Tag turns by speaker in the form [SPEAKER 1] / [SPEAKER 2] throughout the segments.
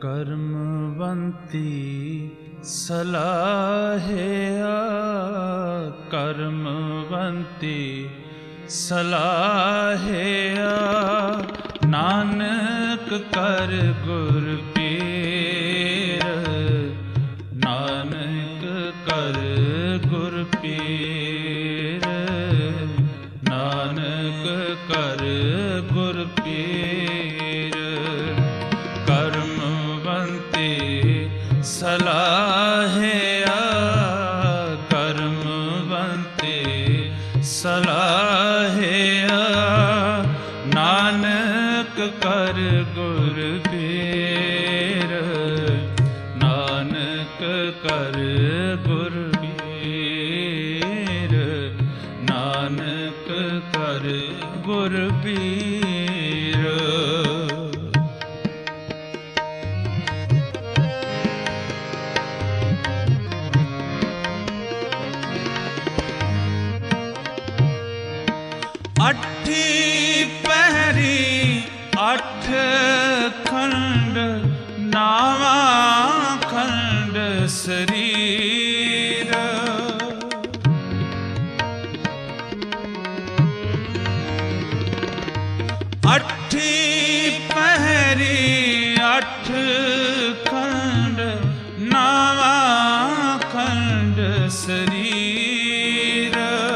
[SPEAKER 1] ਕਰਮਵੰਤੀ ਸਲਾਹਿਆ ਕਰਮਵੰਤੀ ਸਲਾਹਿਆ ਨਾਨਕ ਕਰ ਗੁਰ ਪੀਰ ਨਾਨਕ ਕਰ ਗੁਰ ਪੀਰ ਨਾਨਕ ਕਰ ਗੁਰ ਪੀਰ ਕਰਮਵੰਤੀ ਸਲਾਹਿਆ ਕਰਮਵੰਤੀ ਸਲਾਹਿਆ ਨਾਨਕ ਕਰ ਗੁਰ ਪੀਰ ਨਾਨਕ ਕਰ ਗੁਰ ਪੀਰ ਨਾਨਕ ਕਰ ਗੁਰ ਪੀਰ ਅੱਠੀ ਪਹਿਰੀ ਅੱਠ ਖੰਡ ਨਾਵਾਂ ਖੰਡ ਸਰੀਰ ਅੱਠੀ ਪਹਿਰੀ ਅੱਠ ਖੰਡ ਨਾਵਾਂ ਖੰਡ ਸਰੀਰ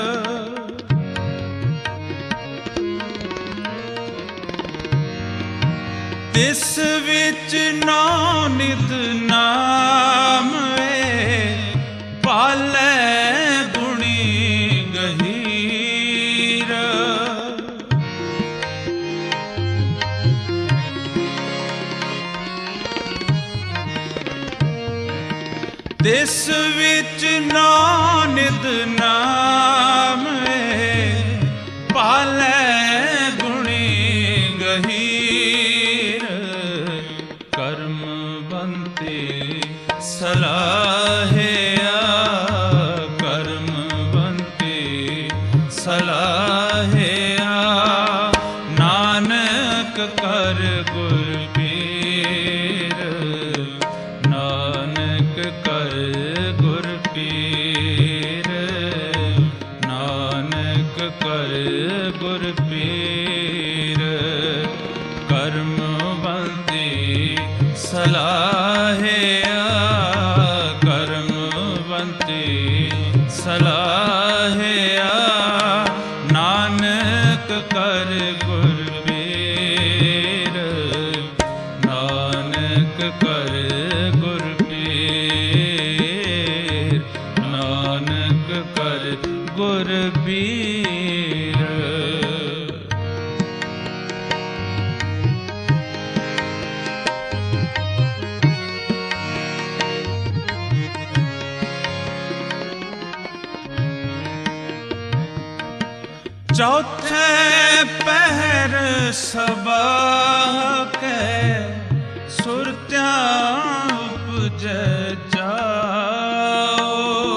[SPEAKER 1] ਤਿਸ ਵਿੱਚ ਨੌ ਨਿਤ ਨਾਮ ਵੇ ਪਾਲੈ ਗੁਣੀ ਗਹੀਰ ਤਿਸ ਵਿੱਚ ਨੌ ਨਿਤ ਨਾਮ ਵੇ ਪਾਲੈ ਗੁਣੀ ਗਹੀਰ ਕਰਮਵੰਤੀ ਸਲਾਹਿਆ ਕਰਮਵੰਤੀ ਸਲਾਹਿਆ ਨਾਨਕ ਕਰ ਗੁਰ ਪੀਰ ਨਾਨਕ ਕਰ ਗੁਰ ਪੀਰ ਨਾਨਕ ਕਰ ਗੁਰ ਪੀਰ ਕਰਮਵੰਤੀ ਸਲਾਹਿਆ ਕਰਮਵੰਤੀ ਸਲਾਹਿਆ ਨਾਨਕ ਕਰ ਗੁਰ ਪੀਰ ਨਾਨਕ ਕਰ ਗੁਰ ਪੀਰ ਨਾਨਕ ਕਰ ਗੁਰ ਪੀਰ ਚੌਥੇ ਪਹਿਰ ਸਬਾਹ ਕੇ ਸੁਰਤਿਆਂ ਉਪਜੈ ਜਾਓ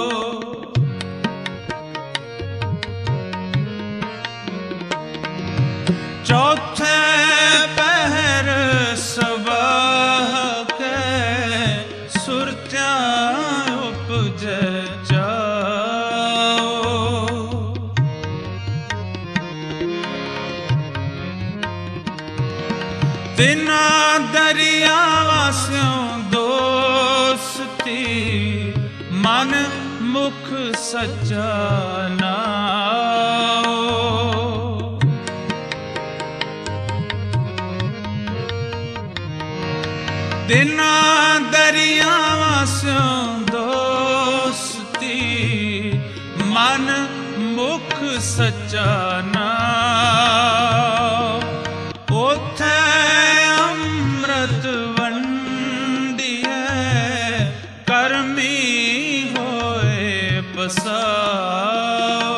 [SPEAKER 1] ਚੌਥੇ ਪਹਿਰ ਸਬਾਹ ਕੇ ਸੁਰਤਿਆਂ ਉਪਜੈ ਤਿਨਾਂ ਦਰਿਆਵਾਂ ਸਿਉ ਦੋਸਤੀ ਮਨ ਮੁਖ ਸੱਚਾ ਨਾਉ ਤਿਨਾਂ ਦਰਿਆਵਾਂ ਸਿਉ ਦੋਸਤੀ ਮਨ ਮੁਖ ਸੱਚਾ ਨਾਉ ਉਥੇ ਅੰਮ੍ਰਿਤ ਵੰਡੀਐ ਕਰਮੀ ਹੋਏ ਪਸਾਓ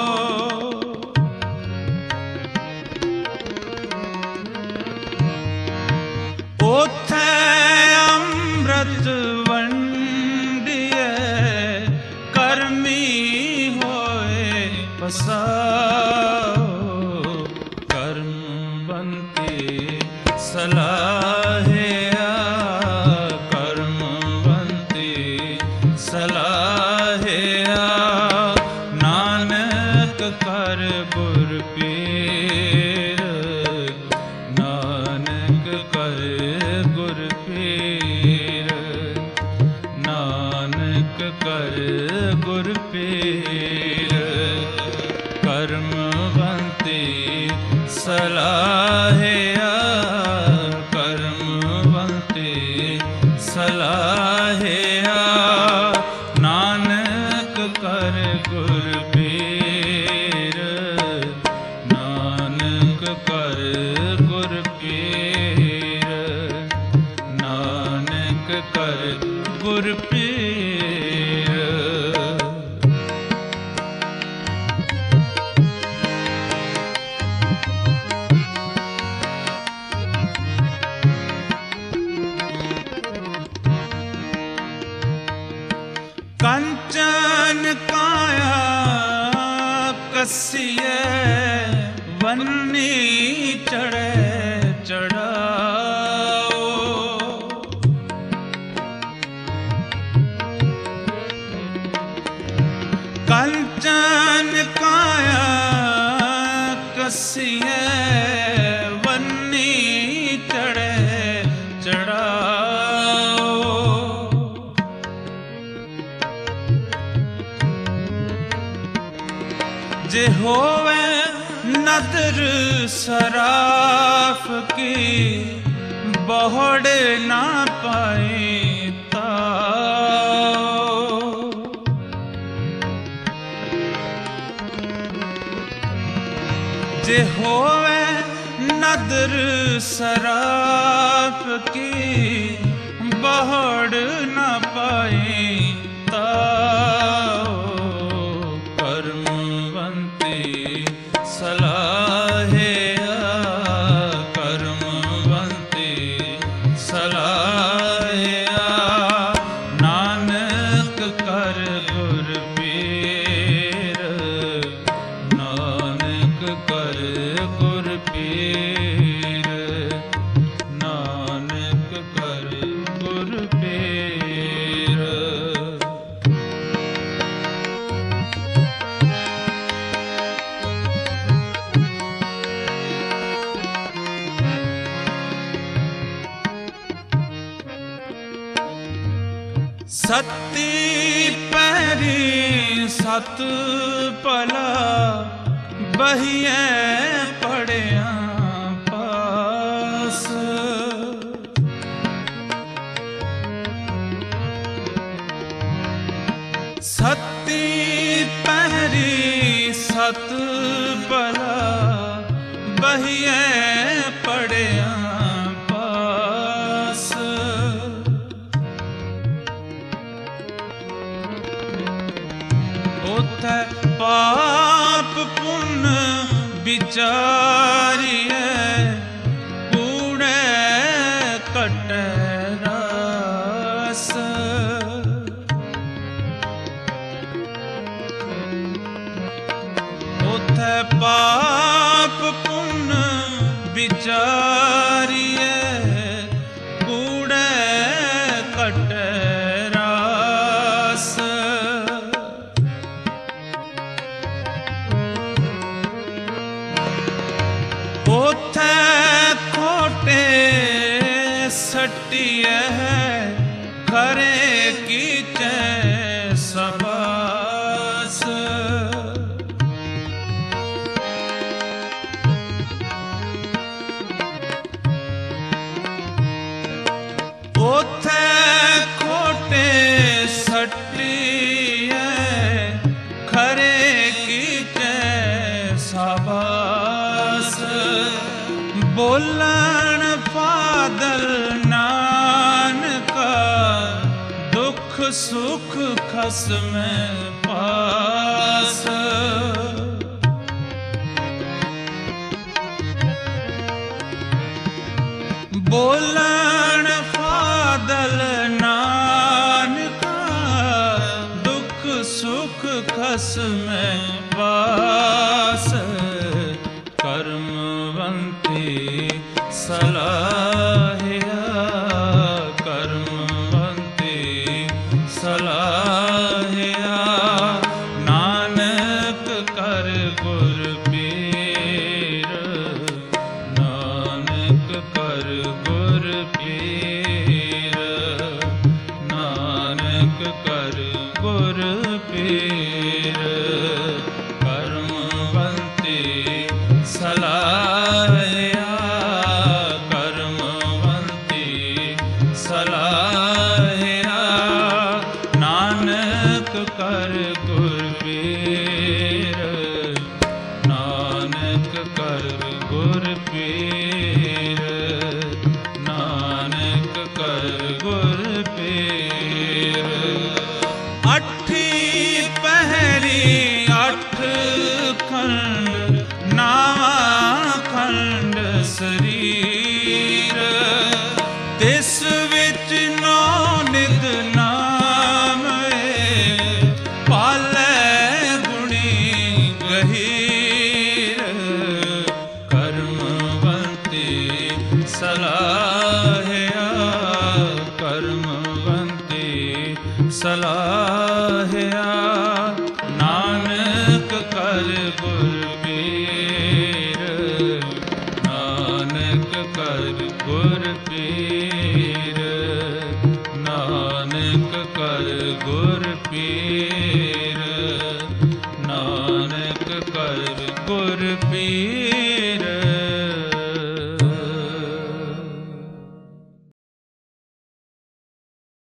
[SPEAKER 1] ਉਥੇ ਅੰਮ੍ਰਿਤ ਵੰਡੀਐ ਕਰਮੀ ਹੋਏ ਪਸਾਓ ਕਰਮਵੰਤੀ ਸਲਾਹਿਆ ਕਰ ਗੁਰ ਪੀਰ, ਨਾਨਕ ਕਰ ਗੁਰ ਪੀਰ। ਕਰਮਵੰਤੀ ਸਲਾਹਿਆ, ਕਰਮਵੰਤੀ ਸਲਾਹਿਆ। ਨਾਨਕ ਕਰ ਗੁਰ ਪੀਰ, ਨਾਨਕ ਕਰ ਗੁਰ ਪੀਰ, ਨਾਨਕ ਕਰ ਗੁਰ ਪੀਰ। कंचन काया कसिए, वन्नी चढ़े चढ़ाओ। कंचन काया कसिए, वन्नी चढ़े चढ़ाओ। जे होवे नदर सराफ की, बहुड़ ना पाए ताओ। जे होवे नदर सराफ की, बहुड़ ना पाए ताओ। सलाहिया, कर्मवंती सलाहिया। नानक कर गुर पीर, नानक कर गुर पीर, नानक कर गुर पीर। सती पैरी सत भला, बहिए पढ़िया पास। सती पैरी सत भला, बहिए पढ़िया पास। उथे पाप पुन विचारिए, कूड़े कटे रस। उथे पाप पुन विचारिए, कूड़े कटे रस। उथे खोटे सटिए, खरे कीचे सबास। उथे खोटे सटिए, खरे कीचे सबास। बोलन फादल नानका, दुख सुख खसम पास। बोलन फादल नानका, दुख सुख खसम पास। कर्मवंती सलाहिया, कर्मवंती सलाहिया। नानक कर गुर पीर, नानक कर ਕਰਮਵੰਤੇ ਸਲਾਹਿਆ, ਕਰਮਵੰਤੇ ਸਲਾਹਿਆ। ਨਾਨਕ ਕਰ ਗੁਰ